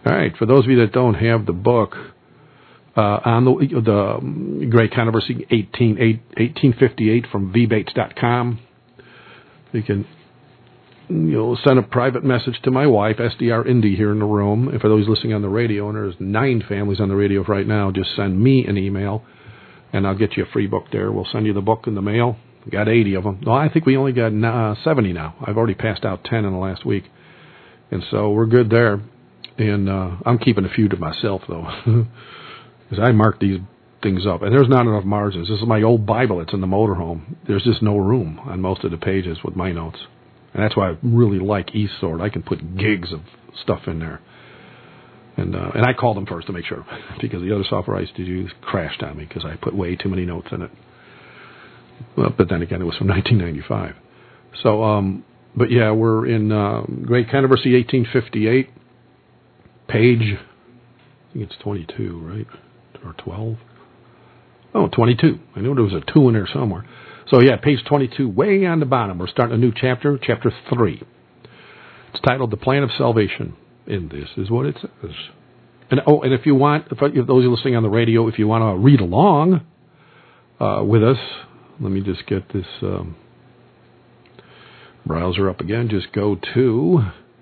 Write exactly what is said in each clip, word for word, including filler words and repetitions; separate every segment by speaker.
Speaker 1: All right, for those of you that don't have the book, uh, on the the Great Controversy eighteen fifty-eight from v bates dot com, you can you know send a private message to my wife, S D R Indy, here in the room. And for those listening on the radio, and there's nine families on the radio right now, just send me an email, and I'll get you a free book there. We'll send you the book in the mail. We got eighty of them. No, I think we only got uh, seventy now. I've already passed out ten in the last week. And so we're good there. And uh, I'm keeping a few to myself, though, because I mark these things up. And there's not enough margins. This is my old Bible. It's in the motorhome. There's just no room on most of the pages with my notes. And that's why I really like eSword. I can put gigs of stuff in there. And uh, and I called them first to make sure, because the other software I used to use crashed on me because I put way too many notes in it. Well, but then again, it was from nineteen ninety-five. So, um, but yeah, we're in uh, Great Controversy eighteen fifty-eight, page, I think it's twenty-two, right? Or twelve? Oh, twenty-two. I knew there was a two in there somewhere. So yeah, page twenty-two, way on the bottom. We're starting a new chapter, chapter three. It's titled The Plan of Salvation. And this is what it says. And oh, and if you want, if, if those are listening on the radio, if you want to read along uh, with us, let me just get this um, browser up again. Just go to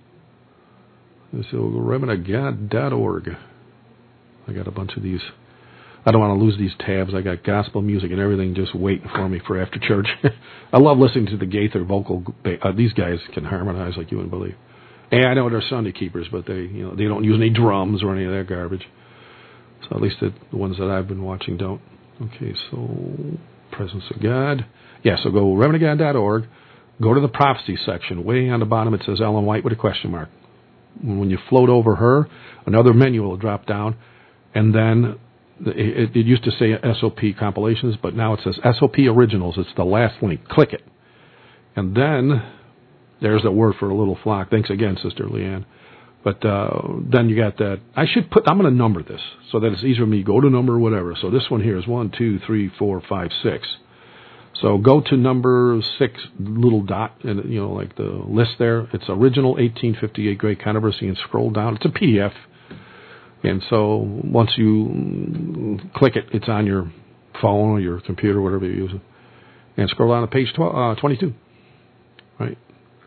Speaker 1: remnant of god dot org. I got a bunch of these. I don't want to lose these tabs. I got gospel music and everything just waiting for me for after church. I love listening to the Gaither vocal. Uh, these guys can harmonize like you wouldn't believe. And I know they're Sunday keepers, but they, you know, they don't use any drums or any of that garbage. So at least the, the ones that I've been watching don't. Okay, so Presence of God. Yeah, so go remnant of god dot org. Go to the prophecy section. Way on the bottom it says Ellen White with a question mark. When you float over her, another menu will drop down, and then it, it used to say S O P compilations, but now it says S O P originals. It's the last link. Click it, and then there's a word for a little flock. Thanks again, Sister Leanne. But uh, then you got that. I should put, I'm going to number this so that it's easier for me. Go to number whatever. So this one here is one, two, three, four, five, six. So go to number six, little dot, and you know, like the list there. It's original eighteen fifty-eight Great Controversy, and scroll down. It's a P D F. And so once you click it, it's on your phone or your computer, whatever you're using. And scroll down to page twelve, uh, twenty-two. Right?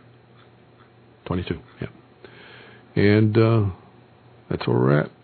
Speaker 1: twenty-two, yeah. And uh, that's where we're at.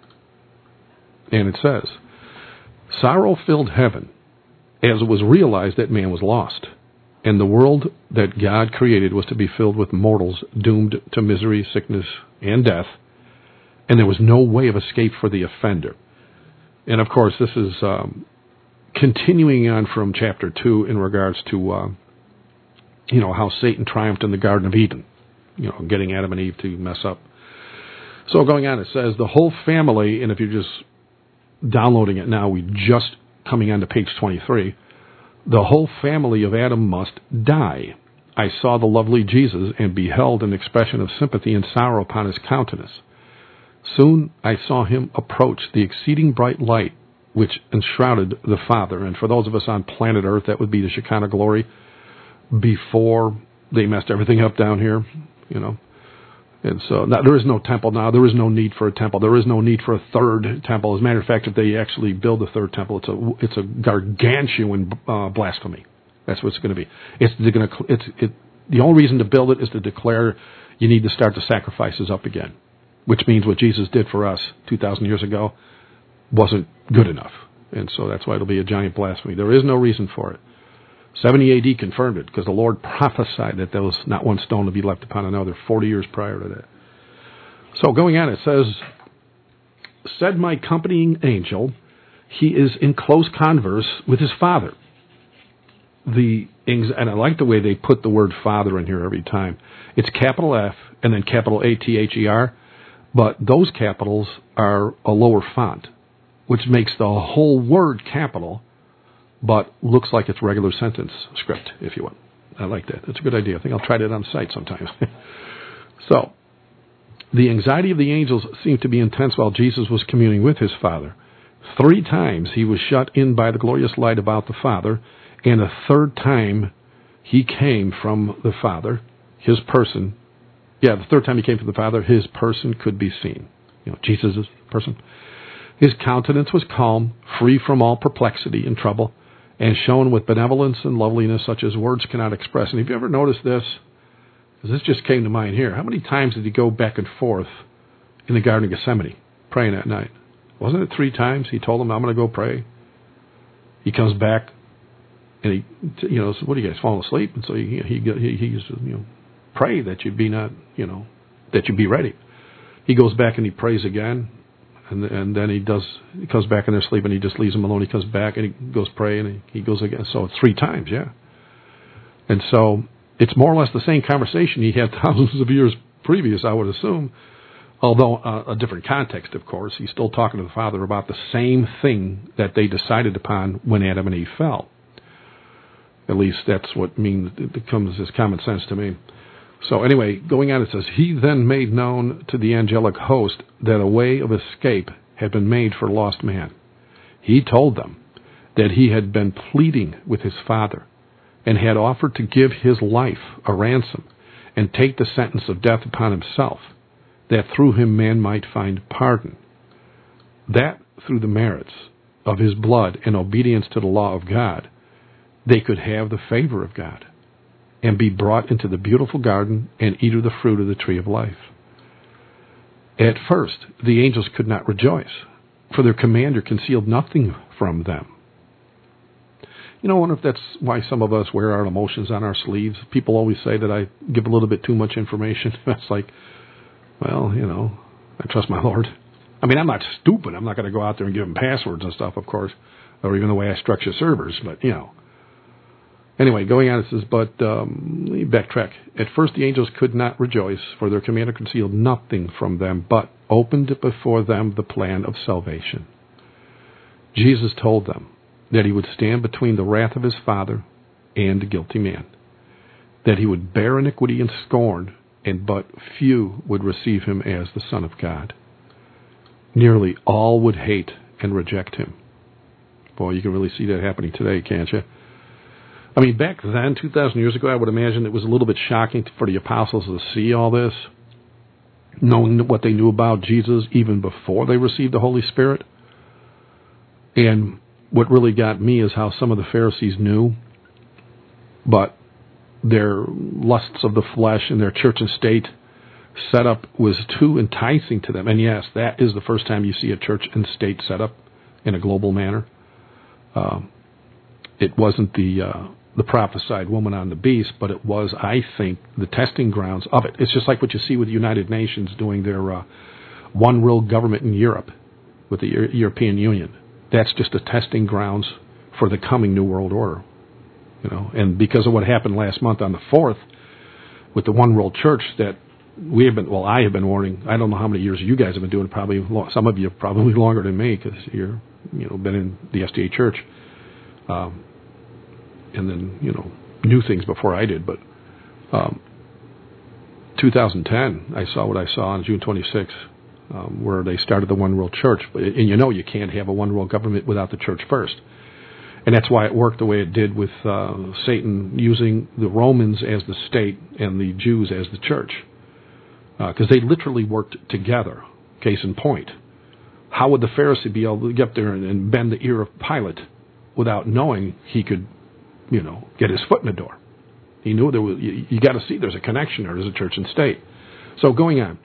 Speaker 1: And it says, sorrow filled heaven as it was realized that man was lost, and the world that God created was to be filled with mortals doomed to misery, sickness, and death, and there was no way of escape for the offender. And, of course, this is um, continuing on from chapter two in regards to, uh, you know, how Satan triumphed in the Garden of Eden. You know, getting Adam and Eve to mess up. So going on, it says the whole family, and if you're just downloading it now, we just coming on to page twenty-three, the whole family of Adam must die. I saw the lovely Jesus and beheld an expression of sympathy and sorrow upon his countenance. Soon I saw him approach the exceeding bright light which enshrouded the Father. And for those of us on planet Earth, that would be the Shekinah glory before they messed everything up down here. You know, and so now, there is no temple now. There is no need for a temple. There is no need for a third temple. As a matter of fact, if they actually build a third temple, it's a it's a gargantuan uh, blasphemy. That's what it's going to be. It's going to it's it. The only reason to build it is to declare you need to start the sacrifices up again, which means what Jesus did for us two thousand years ago wasn't good enough, and so that's why it'll be a giant blasphemy. There is no reason for it. seventy A D confirmed it, because the Lord prophesied that there was not one stone to be left upon another forty years prior to that. So going on, it says, said my accompanying angel, he is in close converse with his Father. The And I like the way they put the word Father in here every time. It's capital F and then capital A T H E R, but those capitals are a lower font, which makes the whole word capital, but looks like it's regular sentence script, if you will. I like that. That's a good idea. I think I'll try that on site sometime. So, the anxiety of the angels seemed to be intense while Jesus was communing with his Father. Three times he was shut in by the glorious light about the Father, and a third time he came from the Father, his person. Yeah, the third time he came from the Father, his person could be seen. you know, Jesus' person. His countenance was calm, free from all perplexity and trouble, and shone with benevolence and loveliness such as words cannot express. And have you ever noticed this? Because this just came to mind here. How many times did he go back and forth in the Garden of Gethsemane praying at night? Wasn't it three times? He told them, I'm going to go pray. He comes back, and he, you know, so what do you guys, falling asleep? And so he, he, he, he used to, you know, pray that you be not, you know, that you be ready. He goes back and he prays again, and and then he does, he comes back in their sleep and he just leaves them alone. He comes back and he goes pray and he, he goes again. So it's three times, yeah. And so it's more or less the same conversation he had thousands of years previous, I would assume, although uh, a different context, of course. He's still talking to the Father about the same thing that they decided upon when Adam and Eve fell. At least that's what means, it becomes as common sense to me. So anyway, going on, it says, he then made known to the angelic host that a way of escape had been made for lost man. He told them that he had been pleading with his Father and had offered to give his life a ransom and take the sentence of death upon himself, that through him man might find pardon. That through the merits of his blood and obedience to the law of God, they could have the favor of God and be brought into the beautiful garden and eat of the fruit of the tree of life. At first, the angels could not rejoice, for their commander concealed nothing from them. You know, I wonder if that's why some of us wear our emotions on our sleeves. People always say that I give a little bit too much information. It's like, well, you know, I trust my Lord. I mean, I'm not stupid. I'm not going to go out there and give them passwords and stuff, of course, or even the way I structure servers, but, you know. Anyway, going on, it says, but um, let me backtrack. At first the angels could not rejoice, for their commander concealed nothing from them, but opened before them the plan of salvation. Jesus told them that he would stand between the wrath of his Father and the guilty man, that he would bear iniquity and scorn, and but few would receive him as the Son of God. Nearly all would hate and reject him. Boy, you can really see that happening today, can't you? I mean, back then, two thousand years ago, I would imagine it was a little bit shocking for the apostles to see all this, knowing what they knew about Jesus even before they received the Holy Spirit. And what really got me is how some of the Pharisees knew, but their lusts of the flesh and their church and state setup was too enticing to them. And yes, that is the first time you see a church and state set up in a global manner. Uh, it wasn't the uh, the prophesied woman on the beast, but it was, I think, the testing grounds of it. It's just like what you see with the United Nations doing their uh, one world government in Europe with the Euro- European Union. That's just the testing grounds for the coming New World Order. You know, and because of what happened last month on the fourth with the One World Church, that we have been, well, I have been warning. I don't know how many years you guys have been doing it. Probably some of you probably longer than me because you're, you know, been in the S D A Church, um, and then you know knew things before I did. But um, two thousand ten, I saw what I saw on June twenty-sixth, um, where they started the One World Church. But and you know you can't have a one world government without the church first. And that's why it worked the way it did with uh, Satan using the Romans as the state and the Jews as the church. Because uh, they literally worked together. Case in point. How would the Pharisee be able to get up there and, and bend the ear of Pilate without knowing he could, you know, get his foot in the door? He knew there was, you, you got to see there's a connection there. There's a church and state. So going on.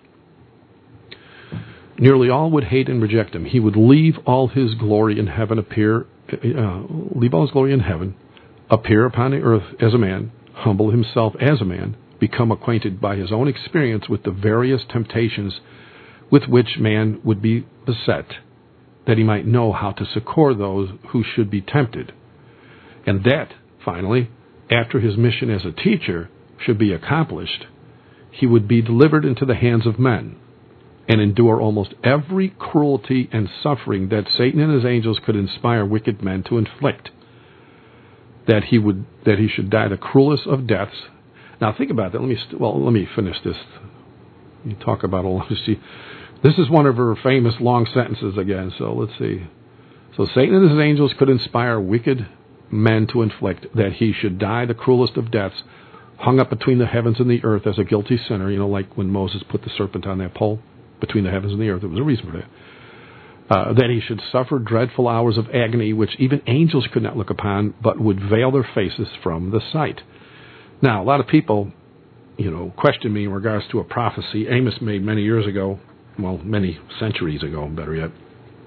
Speaker 1: Nearly all would hate and reject him. He would leave all his glory in heaven appear Uh, leave all his glory in heaven, appear upon the earth as a man, humble himself as a man, become acquainted by his own experience with the various temptations with which man would be beset, that he might know how to succor those who should be tempted. And that, finally, after his mission as a teacher should be accomplished, he would be delivered into the hands of men, and endure almost every cruelty and suffering that Satan and his angels could inspire wicked men to inflict. That he would, that he should die the cruelest of deaths. Now think about that. Let me, st- well, let me finish this. You talk about a long. See, this is one of her famous long sentences again. So let's see. So Satan and his angels could inspire wicked men to inflict that he should die the cruelest of deaths, hung up between the heavens and the earth as a guilty sinner. You know, like when Moses put the serpent on that pole. between the heavens and the earth. There was a reason for that. Uh, that he should suffer dreadful hours of agony, which even angels could not look upon, but would veil their faces from the sight. Now, a lot of people, you know, question me in regards to a prophecy Amos made many years ago, well, many centuries ago, better yet,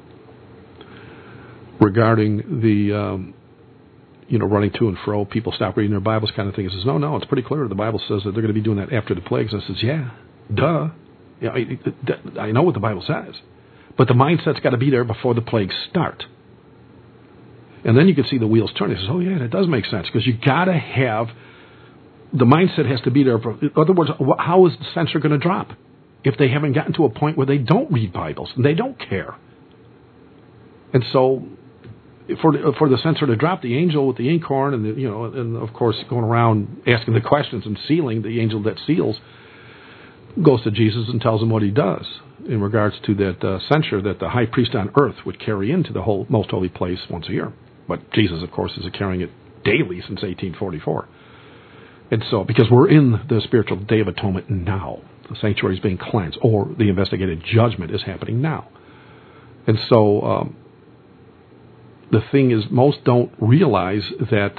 Speaker 1: regarding the, um, you know, running to and fro, people stop reading their Bibles kind of thing. He says, no, no, it's pretty clear. The Bible says that they're going to be doing that after the plagues. I says, yeah, duh. Yeah, I, I know what the Bible says. But the mindset's got to be there before the plagues start. And then you can see the wheels turn. He says, oh, yeah, that does make sense, because you got to have, the mindset has to be there. In other words, how is the censor going to drop if they haven't gotten to a point where they don't read Bibles and they don't care? And so for the, for the censor to drop, the angel with the inkhorn and, the, you know, and of course going around asking the questions and sealing, the angel that seals goes to Jesus and tells him what he does in regards to that uh, censure that the high priest on earth would carry into the whole most holy place once a year. But Jesus, of course, is carrying it daily since eighteen forty-four. And so, because we're in the spiritual Day of Atonement now, the sanctuary is being cleansed, or the investigated judgment is happening now. And so, um, the thing is, most don't realize that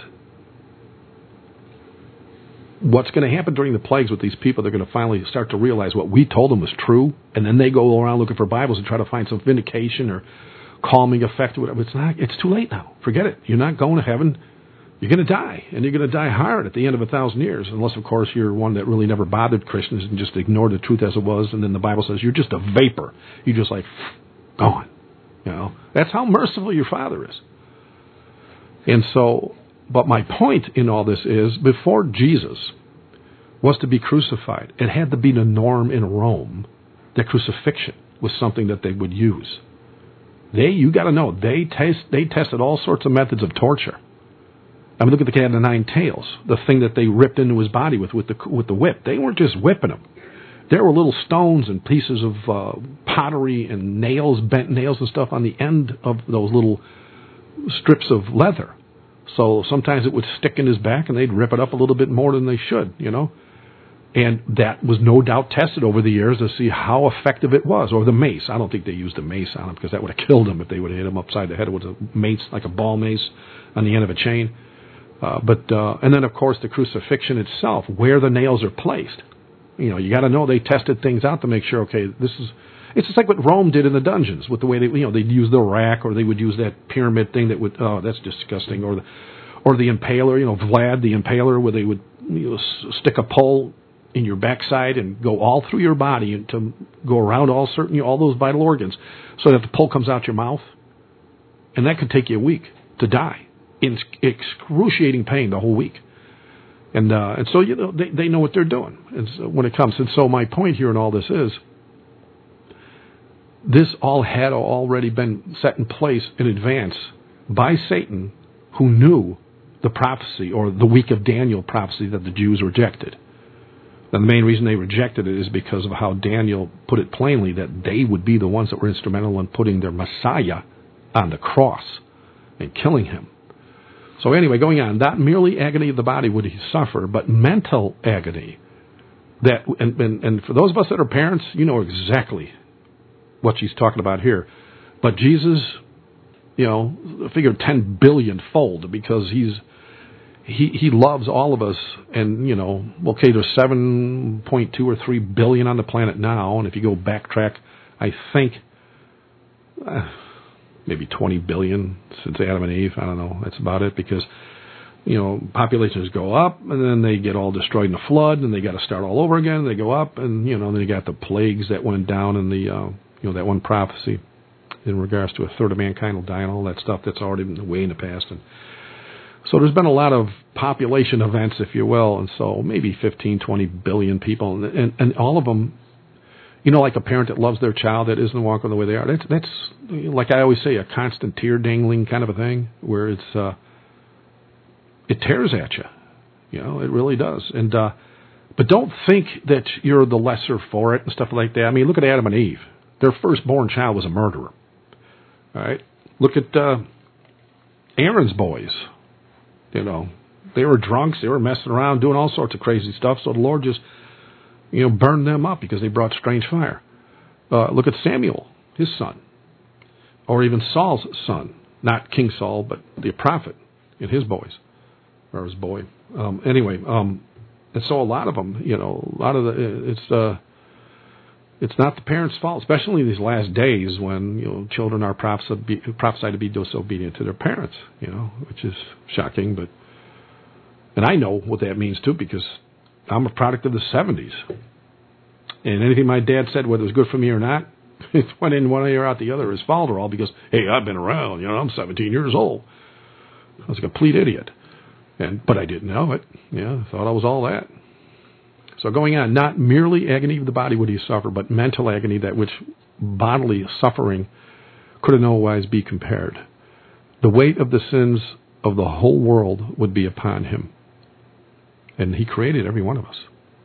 Speaker 1: what's going to happen during the plagues with these people, they're going to finally start to realize what we told them was true, and then they go around looking for Bibles and try to find some vindication or calming effect or whatever. It's not. It's too late now. Forget it. You're not going to heaven. You're going to die, and you're going to die hard at the end of a thousand years, unless, of course, you're one that really never bothered Christians and just ignored the truth as it was, and then the Bible says you're just a vapor. You're just like, gone. You know, that's how merciful your Father is. And so, but my point in all this is, before Jesus was to be crucified, it had to be the norm in Rome that crucifixion was something that they would use. They, you got to know, they test, they tested all sorts of methods of torture. I mean, look at the cat of the nine tails, the thing that they ripped into his body with with the with the whip. They weren't just whipping him. There were little stones and pieces of uh, pottery and nails, bent nails and stuff on the end of those little strips of leather. So sometimes it would stick in his back, and they'd rip it up a little bit more than they should, you know. And that was no doubt tested over the years to see how effective it was. Or the mace. I don't think they used a mace on him, because that would have killed him if they would have hit him upside the head with a mace, like a ball mace on the end of a chain. Uh, but uh, and then, of course, the crucifixion itself, where the nails are placed. You know, you got to know they tested things out to make sure, okay, this is... It's just like what Rome did in the dungeons with the way they, you know, they'd use the rack, or they would use that pyramid thing that would, oh, that's disgusting. Or the, or the impaler, you know, Vlad the Impaler, where they would, you know, stick a pole in your backside and go all through your body and to go around all certain, you know, all those vital organs, so that the pole comes out your mouth. And that could take you a week to die in excruciating pain the whole week. And uh, and so, you know, they, they know what they're doing. And so when it comes, and so my point here in all this is, this all had already been set in place in advance by Satan, who knew the prophecy, or the week of Daniel prophecy, that the Jews rejected. And the main reason they rejected it is because of how Daniel put it plainly, that they would be the ones that were instrumental in putting their Messiah on the cross and killing him. So anyway, going on, not merely agony of the body would he suffer, but mental agony. That and, and, and for those of us that are parents, you know exactly what she's talking about here. But Jesus, you know, figured ten billion fold, because he's he he loves all of us. And, you know, okay, there's seven point two or three billion on the planet now, and if you go backtrack, I think uh, maybe twenty billion since Adam and Eve. I don't know. That's about it, because, you know, populations go up, and then they get all destroyed in the flood, and they got to start all over again. They go up, and, you know, then you got the plagues that went down in the, uh, you know, that one prophecy in regards to a third of mankind will die and all that stuff that's already been way in the past. And so there's been a lot of population events, if you will, and so maybe fifteen, twenty billion people, and, and, and all of them, you know, like a parent that loves their child that isn't walking the way they are. That's, that's like I always say, a constant tear dangling kind of a thing, where it's uh, it tears at you. You know, it really does. And uh, but don't think that you're the lesser for it and stuff like that. I mean, look at Adam and Eve. Their firstborn child was a murderer. All right, look at uh, Aaron's boys. You know, they were drunks. They were messing around, doing all sorts of crazy stuff. So the Lord just, you know, burned them up because they brought strange fire. Uh, look at Samuel, his son, or even Saul's son, not King Saul, but the prophet and his boys, or his boy. Um, anyway, um, and so a lot of them, you know, a lot of the, it's uh, it's not the parents' fault, especially in these last days when, you know, children are prophesied, prophesied to be disobedient to their parents, you know, which is shocking. But and I know what that means too, because I'm a product of the seventies, and anything my dad said, whether it was good for me or not, it went in one ear out the other. His fault or all because, hey, I've been around, you know, I'm seventeen years old. I was a complete idiot. And, but I didn't know it. Yeah, I thought I was all that. So going on, not merely agony of the body would he suffer, but mental agony, that which bodily suffering could in no wise be compared. The weight of the sins of the whole world would be upon him. And he created every one of us.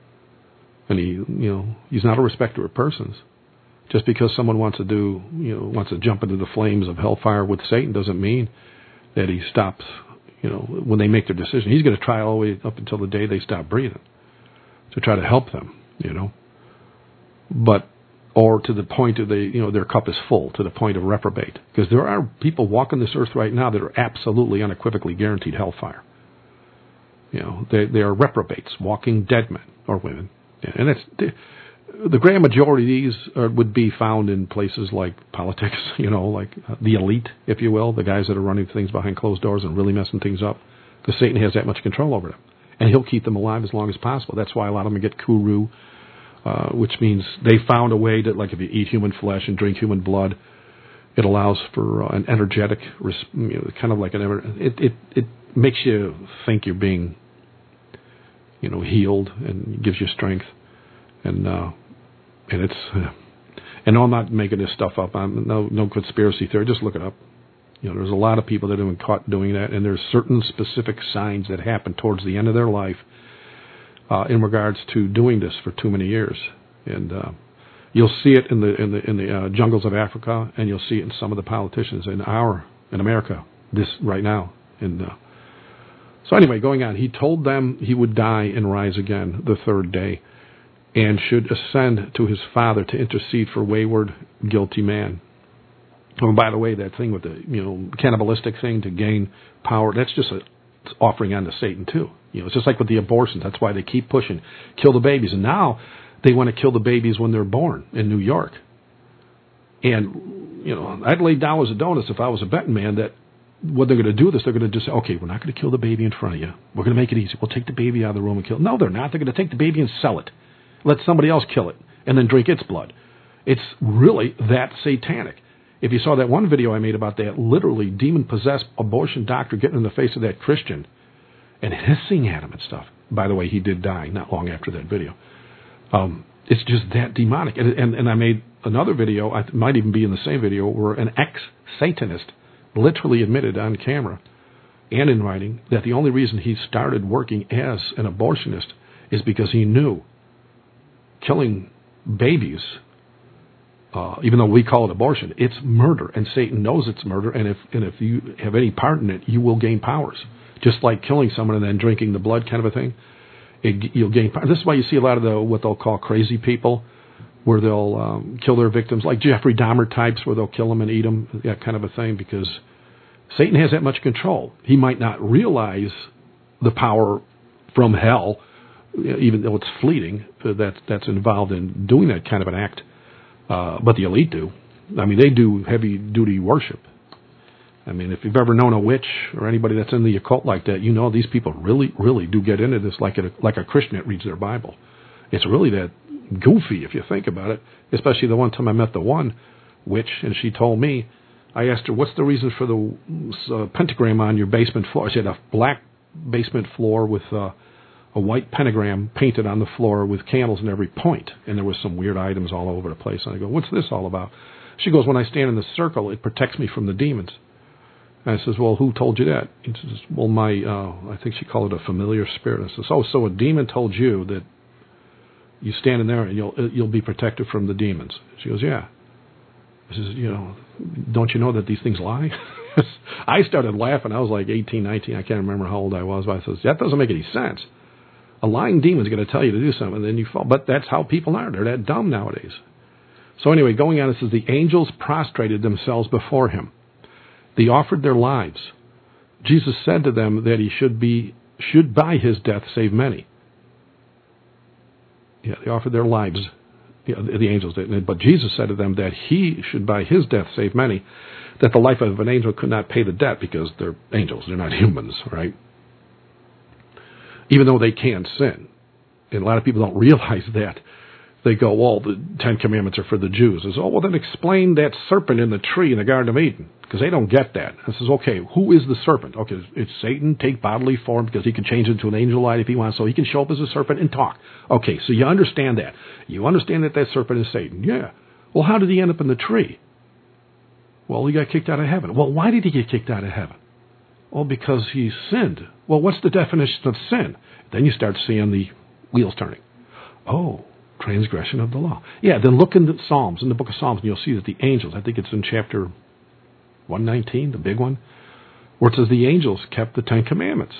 Speaker 1: And he, you know, he's not a respecter of persons. Just because someone wants to do, you know, wants to jump into the flames of hellfire with Satan doesn't mean that he stops. You know, when they make their decision, he's going to try all the way up until the day they stop breathing to try to help them, you know. But, or to the point of the, you know, their cup is full, to the point of reprobate. Because there are people walking this earth right now that are absolutely unequivocally guaranteed hellfire. You know, they they are reprobates, walking dead men or women. And that's, the, the grand majority of these are, would be found in places like politics, you know, like the elite, if you will, the guys that are running things behind closed doors and really messing things up, because Satan has that much control over them. And he'll keep them alive as long as possible. That's why a lot of them get kuru, uh, which means they found a way that, like, if you eat human flesh and drink human blood, it allows for uh, an energetic, you know, kind of like an, it, it, it makes you think you're being, you know, healed, and gives you strength. And, uh, and it's, uh, and I'm not making this stuff up. I'm no, no conspiracy theory. Just look it up. You know, there's a lot of people that have been caught doing that, and there's certain specific signs that happen towards the end of their life uh, in regards to doing this for too many years. And uh, you'll see it in the in the in the uh, jungles of Africa, and you'll see it in some of the politicians in our in America this right now. And uh, so anyway, going on, he told them he would die and rise again the third day, and should ascend to his Father to intercede for wayward, guilty man. Oh, by the way, that thing with the, you know, cannibalistic thing to gain power, that's just an offering onto Satan too. You know, it's just like with the abortions. That's why they keep pushing, kill the babies. And now they want to kill the babies when they're born in New York. And, you know, I'd lay dollars a donuts if I was a betting man that what they're going to do this, they're going to just say, okay, we're not going to kill the baby in front of you. We're going to make it easy. We'll take the baby out of the room and kill it. No, they're not. They're going to take the baby and sell it. Let somebody else kill it and then drink its blood. It's really that satanic. If you saw that one video I made about that literally demon-possessed abortion doctor getting in the face of that Christian and hissing at him and stuff. By the way, he did die not long after that video. Um, it's just that demonic. And, and, and I made another video, I might even be in the same video, where an ex-Satanist literally admitted on camera and in writing that the only reason he started working as an abortionist is because he knew killing babies, Uh, even though we call it abortion, it's murder, and Satan knows it's murder, and if and if you have any part in it, you will gain powers. Just like killing someone and then drinking the blood kind of a thing, it, you'll gain power. This is why you see a lot of the what they'll call crazy people, where they'll um, kill their victims, like Jeffrey Dahmer types, where they'll kill them and eat them, that kind of a thing, because Satan has that much control. He might not realize the power from hell, even though it's fleeting, that that's involved in doing that kind of an act. Uh, but the elite do. I mean, they do heavy-duty worship. I mean, if you've ever known a witch or anybody that's in the occult like that, you know these people really, really do get into this like a, like a Christian that reads their Bible. It's really that goofy if you think about it, especially the one time I met the one witch, and she told me, I asked her, what's the reason for the uh, pentagram on your basement floor? She had a black basement floor with uh, a white pentagram painted on the floor with candles in every point, and there was some weird items all over the place. And I go, what's this all about? She goes, when I stand in the circle, it protects me from the demons. And I says, well, who told you that? He says, well, my, uh, I think she called it a familiar spirit. I says, oh, so a demon told you that you stand in there and you'll you'll be protected from the demons. She goes, yeah. I says, you know, don't you know that these things lie? I started laughing. I was like eighteen, nineteen. I can't remember how old I was. But I says, that doesn't make any sense. A lying demon is going to tell you to do something, and then you fall. But that's how people are. They're that dumb nowadays. So anyway, going on, it says, the angels prostrated themselves before him. They offered their lives. Jesus said to them that he should be should by his death save many. Yeah, they offered their lives. Yeah, the angels did. But Jesus said to them that he should by his death save many, that the life of an angel could not pay the debt because they're angels, they're not humans, right? Even though they can sin. And a lot of people don't realize that. They go, well, the Ten Commandments are for the Jews. They say, oh, well, then explain that serpent in the tree in the Garden of Eden. Because they don't get that. And says, okay, who is the serpent? Okay, it's Satan, take bodily form, because he can change into an angel light if he wants, so he can show up as a serpent and talk. Okay, so you understand that. You understand that that serpent is Satan. Yeah. Well, how did he end up in the tree? Well, he got kicked out of heaven. Well, why did he get kicked out of heaven? Well, because he sinned. Well, what's the definition of sin? Then you start seeing the wheels turning. Oh, transgression of the law. Yeah, then look in the Psalms, in the book of Psalms, and you'll see that the angels, I think it's in chapter one nineteen, the big one, where it says the angels kept the Ten Commandments.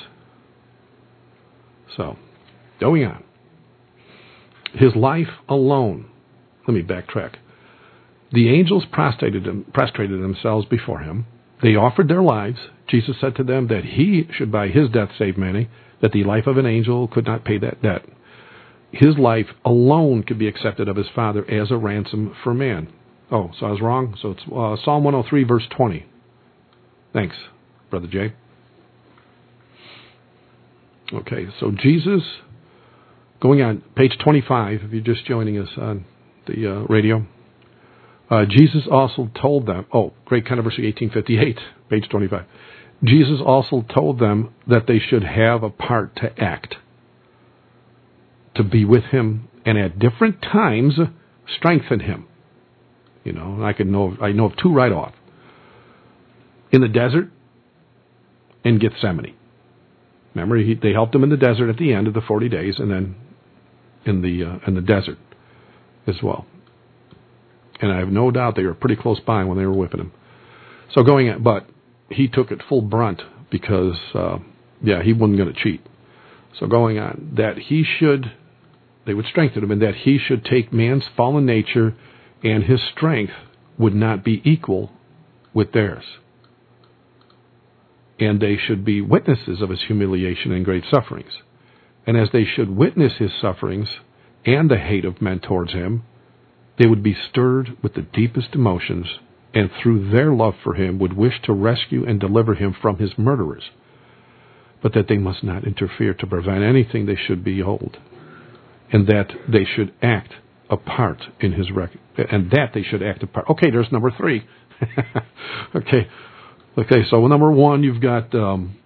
Speaker 1: So, going on. His life alone. Let me backtrack. The angels prostrated, them, prostrated themselves before him. They offered their lives. Jesus said to them that he should by his death save many, that the life of an angel could not pay that debt. His life alone could be accepted of his Father as a ransom for man. Oh, so I was wrong. So it's uh, Psalm one oh three, verse twenty. Thanks, Brother Jay. Okay, so Jesus, going on, page twenty-five, if you're just joining us on the uh, radio. Uh, Jesus also told them, oh, Great Controversy eighteen fifty-eight, page twenty-five. Jesus also told them that they should have a part to act, to be with him, and at different times strengthen him. You know, and I could know I know of two right off. In the desert, in Gethsemane. Remember, he, they helped him in the desert at the end of the forty days, and then in the uh, in the desert as well. And I have no doubt they were pretty close by when they were whipping him. So going at, but he took it full brunt because, uh, yeah, he wasn't going to cheat. So going on, that he should, they would strengthen him, and that he should take man's fallen nature, and his strength would not be equal with theirs. And they should be witnesses of his humiliation and great sufferings. And as they should witness his sufferings and the hate of men towards him, they would be stirred with the deepest emotions, and through their love for him would wish to rescue and deliver him from his murderers, but that they must not interfere to prevent anything they should behold, and that they should act a part in his rec- and that they should act a part. Okay, there's number three. okay, okay. So number one, you've got um,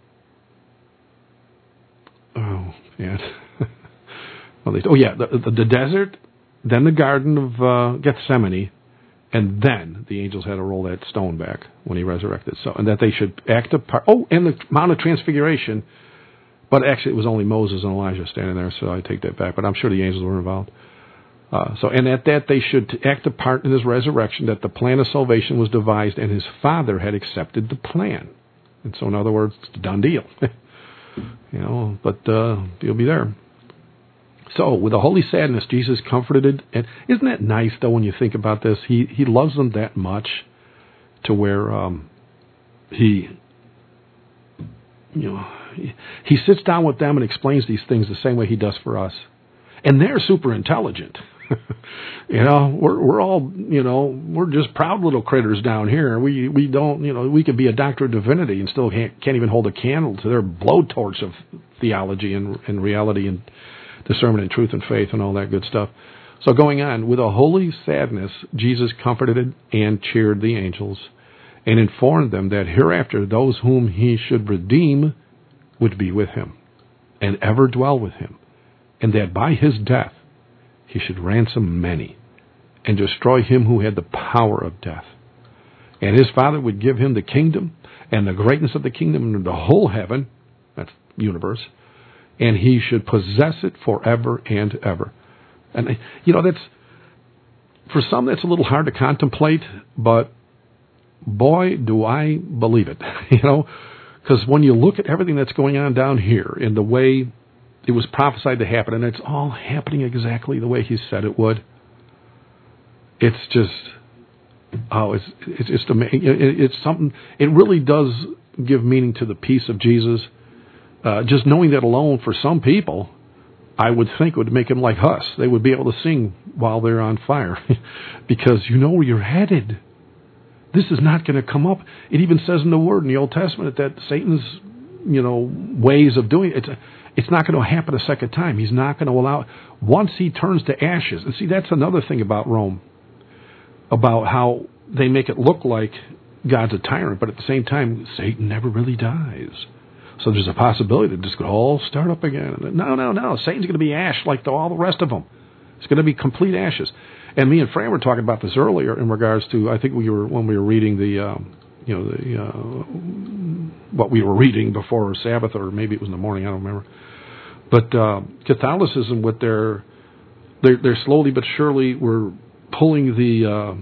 Speaker 1: oh man, well, they, oh yeah, the, the, the desert. Then the Garden of uh, Gethsemane, and then the angels had to roll that stone back when he resurrected. So, and that they should act a part. Oh, and the Mount of Transfiguration, but actually it was only Moses and Elijah standing there, so I take that back. But I'm sure the angels were involved. Uh, so, and at that they should act a part in his resurrection. That the plan of salvation was devised, and his Father had accepted the plan. And so, in other words, it's a done deal. you know, but uh, he'll be there. So, with a holy sadness, Jesus comforted, and isn't that nice, though, when you think about this? He he loves them that much to where um, he, you know, he, he sits down with them and explains these things the same way he does for us. And they're super intelligent. you know, we're we're all, you know, we're just proud little critters down here. We we don't, you know, we could be a doctor of divinity and still can't, can't even hold a candle to their blowtorch of theology and, and reality and discernment and truth and faith and all that good stuff. So going on, with a holy sadness, Jesus comforted and cheered the angels and informed them that hereafter those whom he should redeem would be with him and ever dwell with him, and that by his death he should ransom many and destroy him who had the power of death. And his Father would give him the kingdom and the greatness of the kingdom and the whole heaven, that's universe, and he should possess it forever and ever. And, you know, that's, for some, that's a little hard to contemplate, but boy, do I believe it, you know, because when you look at everything that's going on down here and the way it was prophesied to happen, and it's all happening exactly the way he said it would, it's just, oh, it's it's just amazing. It, it's something. It really does give meaning to the peace of Jesus. Uh, just knowing that alone, for some people, I would think would make them like us. They would be able to sing while they're on fire, because you know where you're headed. This is not going to come up. It even says in the Word in the Old Testament that Satan's, you know, ways of doing it, it's, it's not going to happen a second time. He's not going to allow. Once he turns to ashes, and see, that's another thing about Rome, about how they make it look like God's a tyrant, but at the same time, Satan never really dies. So there's a possibility that this could all start up again. No, no, no. Satan's going to be ash like the, all the rest of them. It's going to be complete ashes. And me and Fran were talking about this earlier in regards to, I think we were when we were reading the, um, you know, the uh, what we were reading before Sabbath, or maybe it was in the morning. I don't remember. But uh, Catholicism, with their, they're, they're slowly but surely were pulling the. Uh,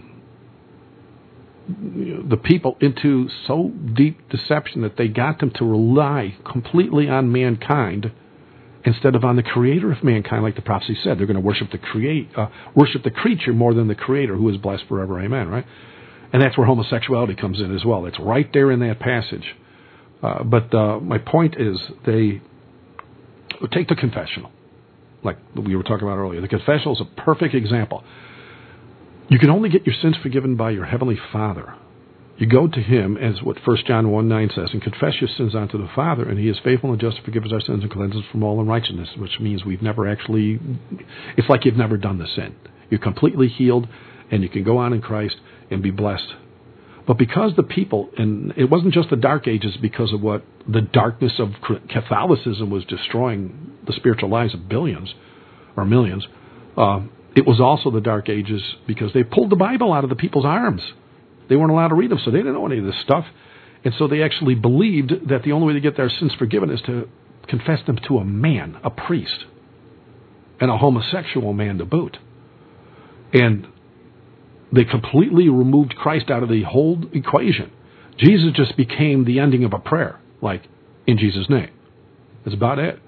Speaker 1: the people into so deep deception that they got them to rely completely on mankind instead of on the creator of mankind, like the prophecy said. They're going to worship the create, uh, worship the creature more than the creator, who is blessed forever. Amen, right? And that's where homosexuality comes in as well. It's right there in that passage. Uh, but uh, my point is, they take the confessional, like we were talking about earlier. The confessional is a perfect example. You can only get your sins forgiven by your Heavenly Father. You go to Him, as what First John one nine says, and confess your sins unto the Father, and He is faithful and just to forgive us our sins and cleanse us from all unrighteousness, which means we've never actually, it's like you've never done the sin. You're completely healed, and you can go on in Christ and be blessed. But because the people, and it wasn't just the Dark Ages, because of what the darkness of Catholicism was destroying the spiritual lives of billions or millions, uh, it was also the Dark Ages because they pulled the Bible out of the people's arms. They weren't allowed to read them, so they didn't know any of this stuff. And so they actually believed that the only way to get their sins forgiven is to confess them to a man, a priest, and a homosexual man to boot. And they completely removed Christ out of the whole equation. Jesus just became the ending of a prayer, like, in Jesus' name. That's about it.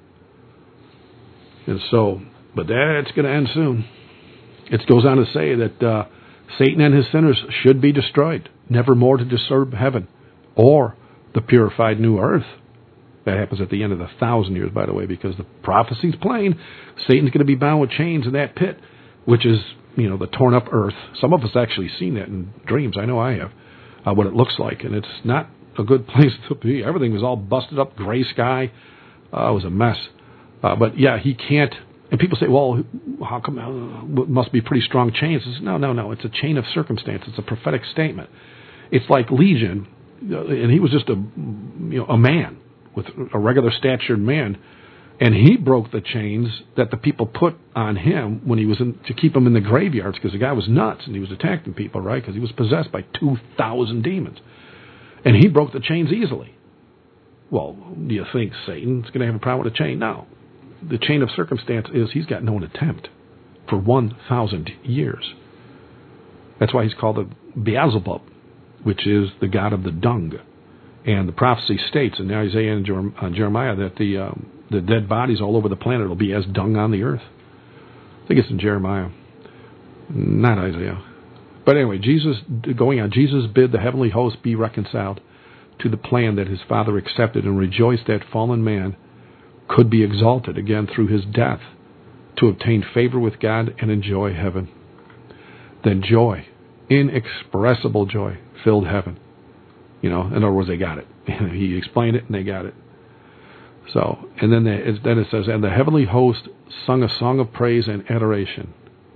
Speaker 1: And so... But that's going to end soon. It goes on to say that uh, Satan and his sinners should be destroyed, never more to disturb heaven or the purified new earth. That happens at the end of the thousand years, by the way, because the prophecy's plain. Satan's going to be bound with chains in that pit, which is, you know, the torn up earth. Some of us actually seen that in dreams. I know I have, uh, what it looks like. And it's not a good place to be. Everything was all busted up, gray sky. Uh, it was a mess. Uh, but yeah, he can't. And people say, well, how come, uh, must be pretty strong chains. It's, no, no, no. It's a chain of circumstance. It's a prophetic statement. It's like Legion, and he was just a, you know, a man, with a regular statured man, and he broke the chains that the people put on him when he was in, to keep him in the graveyards, because the guy was nuts, and he was attacking people, right, because he was possessed by two thousand demons. And he broke the chains easily. Well, do you think Satan's going to have a problem with a chain? No. The chain of circumstance is he's got no attempt for one thousand years. That's why he's called a Beelzebub, which is the god of the dung. And the prophecy states in Isaiah and Jeremiah that the um, the dead bodies all over the planet will be as dung on the earth. I think it's in Jeremiah, not Isaiah. But anyway, Jesus, going on, Jesus bid the heavenly host be reconciled to the plan that his Father accepted, and rejoiced that fallen man could be exalted again through his death to obtain favor with God and enjoy heaven. Then joy, inexpressible joy, filled heaven. You know, in other words, they got it. He explained it and they got it. So, and then, they, then it says, and the heavenly host sung a song of praise and adoration.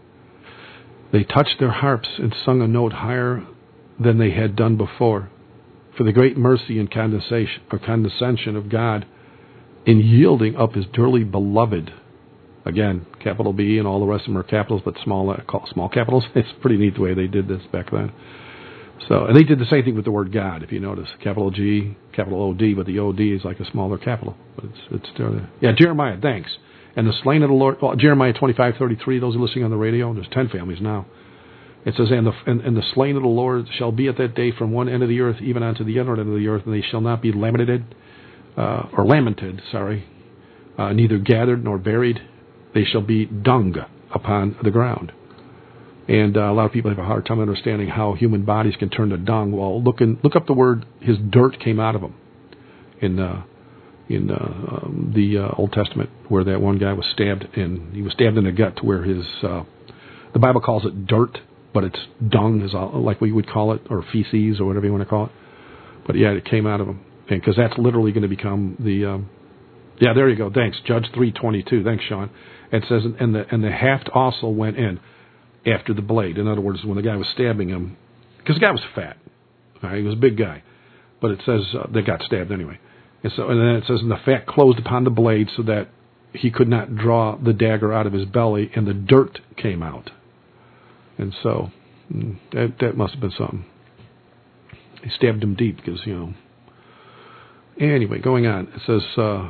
Speaker 1: They touched their harps and sung a note higher than they had done before, for the great mercy and condescension, or condescension of God in yielding up his dearly beloved. Again, capital B, and all the rest of them are capitals, but small small capitals. It's pretty neat the way they did this back then. So, and they did the same thing with the word God, if you notice. Capital G, capital O D, but the O D is like a smaller capital. But it's it's still there. Yeah, Jeremiah, thanks. And the slain of the Lord, well, Jeremiah twenty-five thirty-three, those are listening on the radio, there's ten families now. It says, and the, and, and the slain of the Lord shall be at that day from one end of the earth even unto the other end of the earth, and they shall not be lamented, uh, or lamented, sorry, uh, neither gathered nor buried. They shall be dung upon the ground. And uh, a lot of people have a hard time understanding how human bodies can turn to dung. Well, look, in, look up the word, his dirt came out of him in, uh, in uh, um, the uh, Old Testament, where that one guy was stabbed, and he was stabbed in the gut to where his, uh, the Bible calls it dirt, but it's dung, is all, like we would call it, or feces, or whatever you want to call it. But yeah, it came out of him, and because that's literally going to become the, um, yeah, there you go. Thanks, Judge three twenty-two. Thanks, Sean. It says, and the and the haft also went in after the blade. In other words, when the guy was stabbing him, because the guy was fat, right? He was a big guy, but it says uh, they got stabbed anyway. And so, and then it says, and the fat closed upon the blade so that he could not draw the dagger out of his belly, and the dirt came out. And so that that must have been something. He stabbed him deep because, you know. Anyway, going on. It says, uh,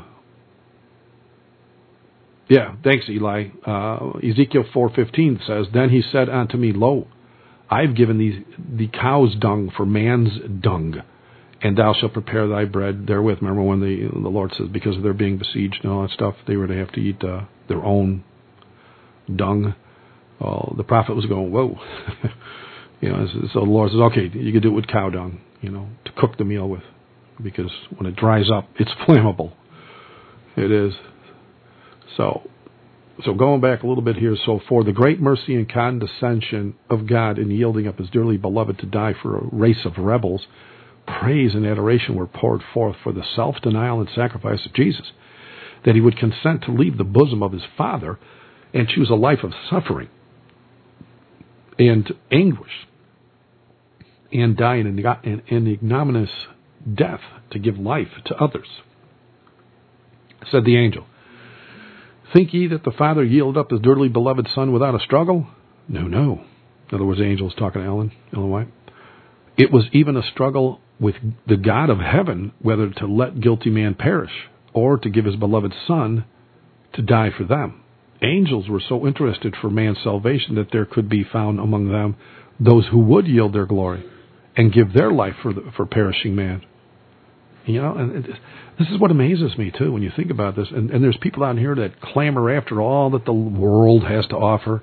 Speaker 1: yeah, thanks, Eli. Uh, Ezekiel four fifteen says, then he said unto me, lo, I've given thee the cow's dung for man's dung, and thou shalt prepare thy bread therewith. Remember when the the Lord says, because of their being besieged and all that stuff, they were to have to eat uh, their own dung. Well, the prophet was going, whoa. you know, so the Lord says, okay, you can do it with cow dung, you know, to cook the meal with, because when it dries up, it's flammable. It is. So, so going back a little bit here, so for the great mercy and condescension of God in yielding up his dearly beloved to die for a race of rebels, praise and adoration were poured forth for the self-denial and sacrifice of Jesus, that he would consent to leave the bosom of his Father and choose a life of suffering and anguish and die an ignominious death to give life to others. Said the angel, think ye that the Father yielded up his dearly beloved Son without a struggle? No, no. In other words, the angel was talking to Ellen, Ellen White. It was even a struggle with the God of heaven whether to let guilty man perish or to give his beloved Son to die for them. Angels were so interested for man's salvation that there could be found among them those who would yield their glory and give their life for the, for perishing man. You know, and it, this is what amazes me too when you think about this. And, and there's people out here that clamor after all that the world has to offer.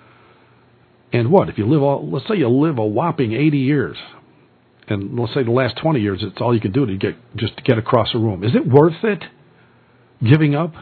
Speaker 1: And what if you live all? Let's say you live a whopping eighty years, and let's say the last twenty years, it's all you can do to get just to get across a room. Is it worth it? Giving up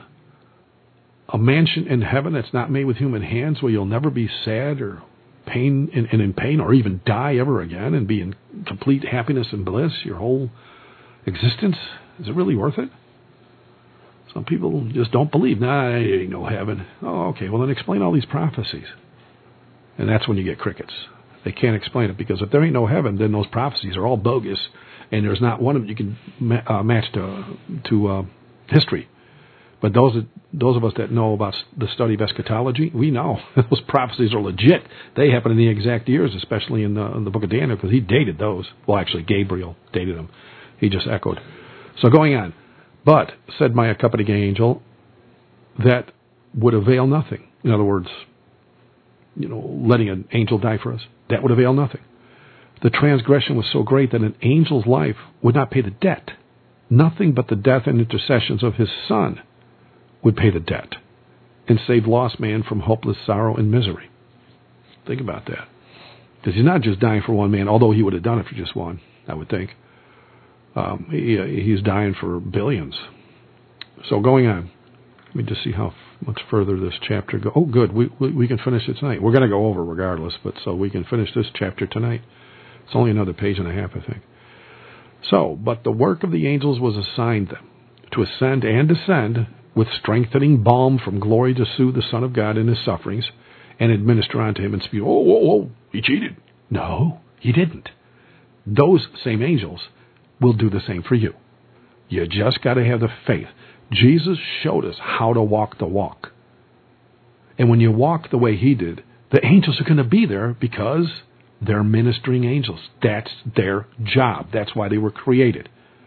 Speaker 1: a mansion in heaven that's not made with human hands, where you'll never be sad or pain and in, in, in pain, or even die ever again, and be in complete happiness and bliss your whole existence? Is it really worth it? Some people just don't believe. Nah, there ain't no heaven. Oh, okay. Well, then explain all these prophecies, and that's when you get crickets. They can't explain it, because if there ain't no heaven, then those prophecies are all bogus, and there's not one of them you can ma- uh, match to to uh, history. But those those of us that know about the study of eschatology, we know those prophecies are legit. They happen in the exact years, especially in the, in the book of Daniel, because he dated those. Well, actually, Gabriel dated them. He just echoed. So going on. But, said my accompanying angel, that would avail nothing. In other words, you know, letting an angel die for us, that would avail nothing. The transgression was so great that an angel's life would not pay the debt. Nothing but the death and intercessions of his Son would pay the debt and save lost man from hopeless sorrow and misery. Think about that. Because he's not just dying for one man, although he would have done it for just one, I would think. Um, he, he's dying for billions. So going on, let me just see how much further this chapter goes. Oh, good, we, we we can finish it tonight. We're going to go over regardless, but so we can finish this chapter tonight. It's only another page and a half, I think. So, but the work of the angels was assigned them to ascend and descend with strengthening balm from glory to soothe the Son of God in his sufferings and administer unto him and speak, oh, whoa, whoa, he cheated. No, he didn't. Those same angels will do the same for you. You just got to have the faith. Jesus showed us how to walk the walk. And when you walk the way he did, the angels are going to be there because they're ministering angels. That's their job. That's why they were created.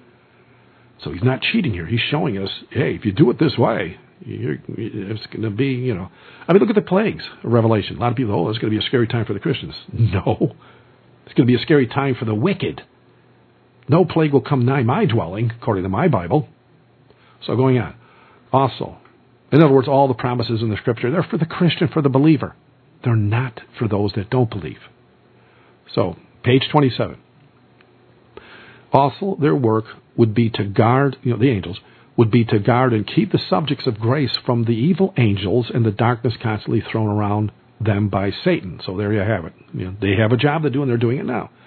Speaker 1: So he's not cheating here. He's showing us, hey, if you do it this way, you're, it's going to be, you know. I mean, look at the plagues of Revelation. A lot of people, oh, it's going to be a scary time for the Christians. No. It's going to be a scary time for the wicked. No plague will come nigh my dwelling, according to my Bible. So going on. Also, in other words, all the promises in the Scripture, they're for the Christian, for the believer. they're not for those that don't believe. So, page twenty-seven. Also, their work would be to guard, you know, the angels, would be to guard and keep the subjects of grace from the evil angels and the darkness constantly thrown around them by Satan. So there you have it. You know, they have a job to do, and they're doing it now.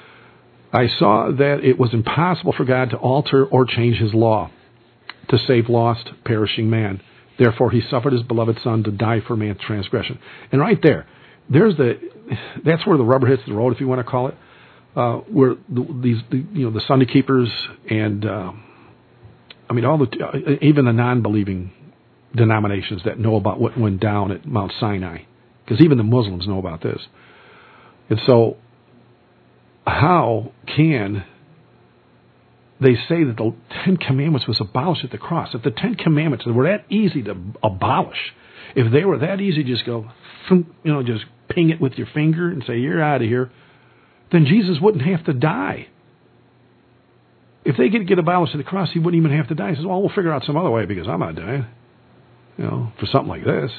Speaker 1: I saw that it was impossible for God to alter or change his law to save lost, perishing man. Therefore, he suffered his beloved Son to die for man's transgression. And right there, there's the, that's where the rubber hits the road, if you want to call it, uh, where the, these, the, you know, the Sunday keepers and, uh, I mean, all the, uh, even the non-believing denominations that know about what went down at Mount Sinai, because even the Muslims know about this. And so, how can they say that the Ten Commandments was abolished at the cross? If the Ten Commandments were that easy to abolish, if they were that easy to just go, you know, just ping it with your finger and say, you're out of here, then Jesus wouldn't have to die. If they could get abolished at the cross, he wouldn't even have to die. He says, well, we'll figure out some other way because I'm not dying, you know, for something like this.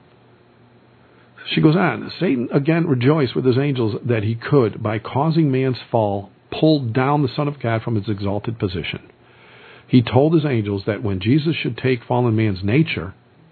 Speaker 1: She goes on, Satan again rejoiced with his angels that he could, by causing man's fall, pull down the Son of God from his exalted position. He told his angels that when Jesus should take fallen man's nature,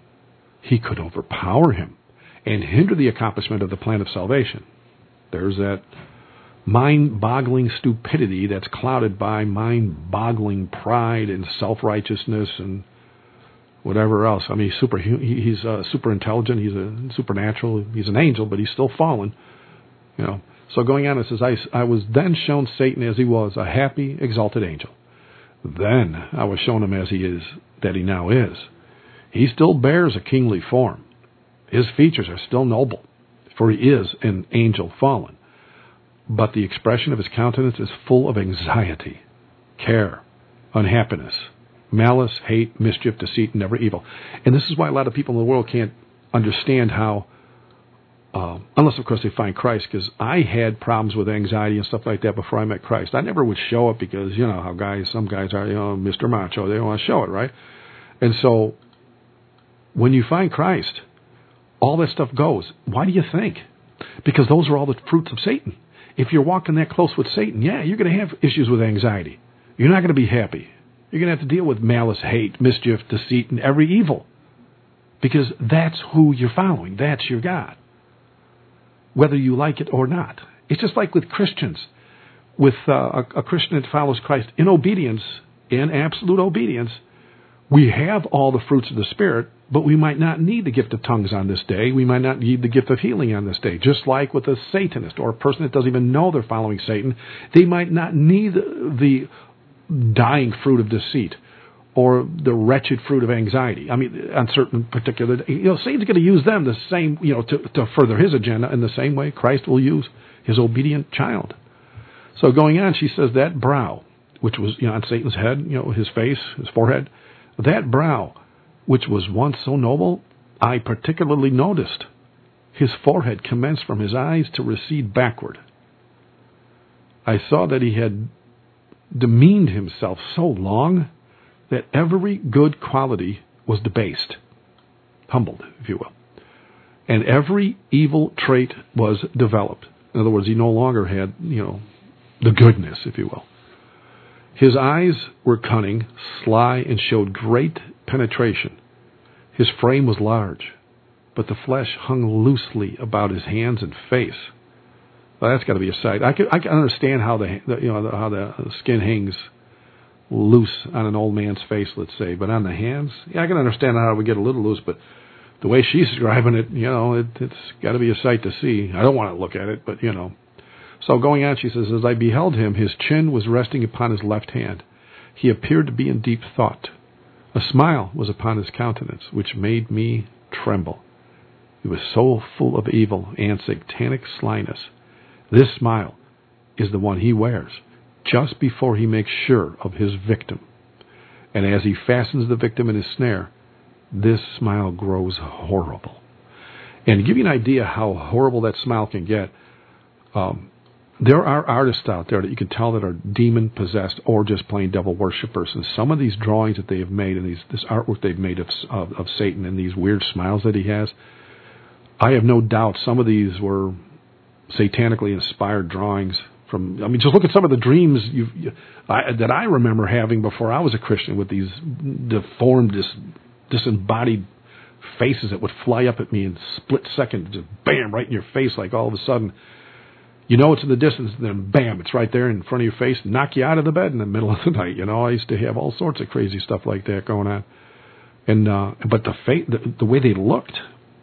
Speaker 1: he could overpower him and hinder the accomplishment of the plan of salvation. There's that mind-boggling stupidity that's clouded by mind-boggling pride and self-righteousness and whatever else. I mean, he's super, he's uh, super intelligent, he's a supernatural, he's an angel, but he's still fallen. You know. So going on, it says, I, I was then shown Satan as he was, a happy, exalted angel. Then I was shown him as he is, that he now is. He still bears a kingly form. His features are still noble, for he is an angel fallen. But the expression of his countenance is full of anxiety, care, unhappiness, malice, hate, mischief, deceit, and every evil. And this is why a lot of people in the world can't understand how, uh, unless, of course, they find Christ, because I had problems with anxiety and stuff like that before I met Christ. I never would show it because, you know, how guys, some guys are, you know, Mister Macho, they don't want to show it, right? And so, when you find Christ, all that stuff goes. Why do you think? Because those are all the fruits of Satan. If you're walking that close with Satan, yeah, you're going to have issues with anxiety. You're not going to be happy. You're going to have to deal with malice, hate, mischief, deceit, and every evil. Because that's who you're following. That's your God. Whether you like it or not. It's just like with Christians. With uh, a, a Christian that follows Christ in obedience, in absolute obedience, we have all the fruits of the Spirit, but we might not need the gift of tongues on this day. We might not need the gift of healing on this day. Just like with a Satanist or a person that doesn't even know they're following Satan, they might not need the dying fruit of deceit or the wretched fruit of anxiety. I mean, on certain particular, you know, Satan's going to use them the same, you know, to, to further his agenda in the same way Christ will use his obedient child. So going on, she says that brow, which was, you know, on Satan's head, you know, his face, his forehead, that brow, which was once so noble, I particularly noticed. His forehead commenced from his eyes to recede backward. I saw that he had demeaned himself so long that every good quality was debased, humbled, if you will, and every evil trait was developed. In other words, he no longer had, you know, the goodness, if you will. His eyes were cunning, sly, and showed great penetration. His frame was large, but the flesh hung loosely about his hands and face. Well, that's got to be a sight. I can I can understand how the, the you know the, how the skin hangs loose on an old man's face, let's say, but on the hands, yeah, I can understand how it would get a little loose. But the way she's describing it, you know, it, it's got to be a sight to see. I don't want to look at it, but you know. So going on, she says, as I beheld him, his chin was resting upon his left hand. He appeared to be in deep thought. A smile was upon his countenance, which made me tremble. He was so full of evil and satanic slyness. This smile is the one he wears just before he makes sure of his victim. And as he fastens the victim in his snare, this smile grows horrible. And to give you an idea how horrible that smile can get, um, there are artists out there that you can tell that are demon-possessed or just plain devil worshippers. And some of these drawings that they have made and these, this artwork they've made of, of, of Satan and these weird smiles that he has, I have no doubt some of these were satanically inspired drawings from, I mean, just look at some of the dreams you've, you, I, that I remember having before I was a Christian, with these deformed, dis, disembodied faces that would fly up at me in a split second, just bam, right in your face, like all of a sudden, you know it's in the distance, and then bam, it's right there in front of your face, knock you out of the bed in the middle of the night. You know, I used to have all sorts of crazy stuff like that going on. And uh, but the, fa- the the way they looked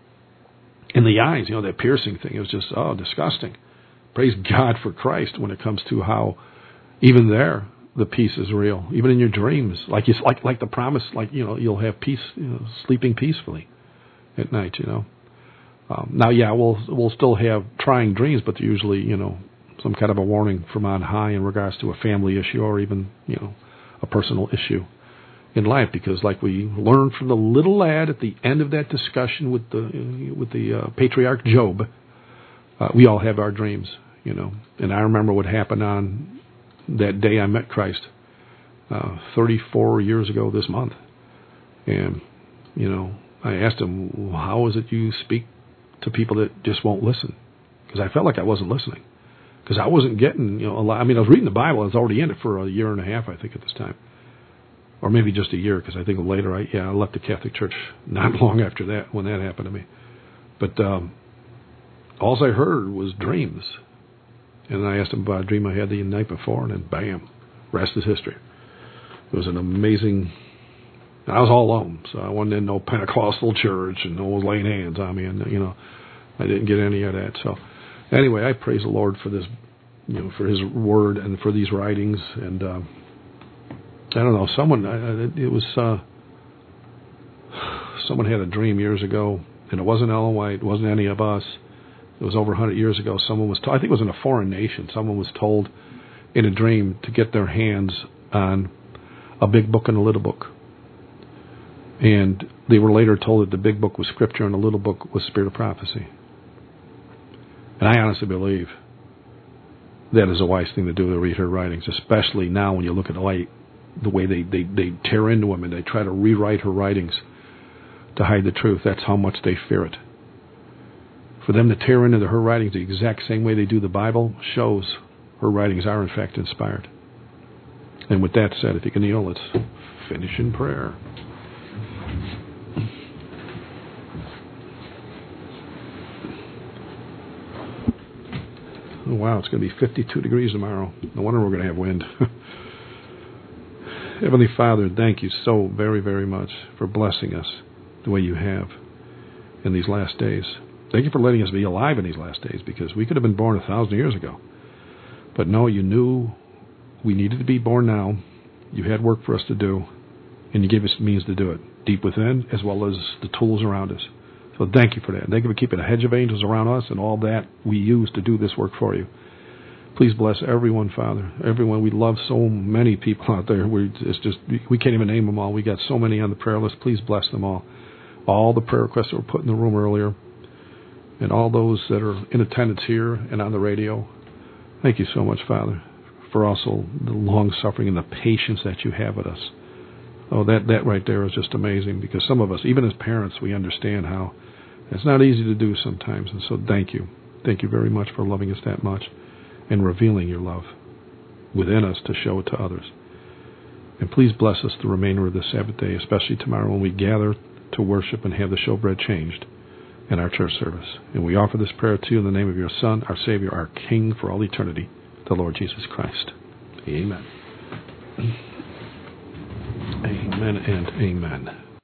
Speaker 1: in the eyes, you know, that piercing thing, it was just, oh, disgusting. Praise God for Christ when it comes to how even there the peace is real, even in your dreams, like you, like like the promise, like, you know, you'll have peace, you know, sleeping peacefully at night. You know, um, now yeah, we'll we'll still have trying dreams, but usually, you know, some kind of a warning from on high in regards to a family issue or even, you know, a personal issue in life, because like we learned from the little lad at the end of that discussion with the with the uh, patriarch Job, uh, we all have our dreams, you know. And I remember what happened on that day I met Christ, uh, thirty-four years ago this month. And, you know, I asked him, how is it you speak to people that just won't listen? Because I felt like I wasn't listening. Because I wasn't getting, you know, a lot. I mean, I was reading the Bible. I was already in it for a year and a half, I think, at this time. Or maybe just a year, because I think later, I yeah, I left the Catholic Church not long after that, when that happened to me. But um, all I heard was dreams. And I asked him about a dream I had the night before, and then bam, rest is history. It was an amazing... I was all alone, so I wasn't in no Pentecostal church, and no one was laying hands on me, and, you know, I didn't get any of that. So anyway, I praise the Lord for this, you know, for His Word and for these writings. And uh, I don't know, someone, it was, uh, someone had a dream years ago, and it wasn't Ellen White, it wasn't any of us. It was over one hundred years ago. Someone was, told, I think it was in a foreign nation, someone was told in a dream to get their hands on a big book and a little book. And they were later told that the big book was Scripture and the little book was Spirit of Prophecy. And I honestly believe that is a wise thing to do, to read her writings, especially now when you look at the light, the way they, they, they tear into them and they try to rewrite her writings to hide the truth. That's how much they fear it. For them to tear into her writings the exact same way they do the Bible shows her writings are in fact inspired. And with that said, if you can kneel, let's finish in prayer. Oh, wow, it's going to be fifty-two degrees tomorrow. No wonder we're going to have wind. Heavenly Father, thank you so very, very much for blessing us the way you have in these last days. Thank you for letting us be alive in these last days, because we could have been born a thousand years ago. But no, you knew we needed to be born now. You had work for us to do, and you gave us means to do it, deep within as well as the tools around us. So thank you for that. Thank you for keeping a hedge of angels around us and all that we use to do this work for you. Please bless everyone, Father. Everyone. We love so many people out there. We it's just we can't even name them all. We got so many on the prayer list. Please bless them all. All the prayer requests that were put in the room earlier, and all those that are in attendance here and on the radio. Thank you so much, Father, for also the long suffering and the patience that you have with us. Oh, that, that right there is just amazing, because some of us, even as parents, we understand how it's not easy to do sometimes. And so thank you. Thank you very much for loving us that much and revealing your love within us to show it to others. And please bless us the remainder of this Sabbath day, especially tomorrow when we gather to worship and have the showbread changed in our church service. And we offer this prayer to you in the name of your Son, our Savior, our King for all eternity, the Lord Jesus Christ. Amen. Amen and amen.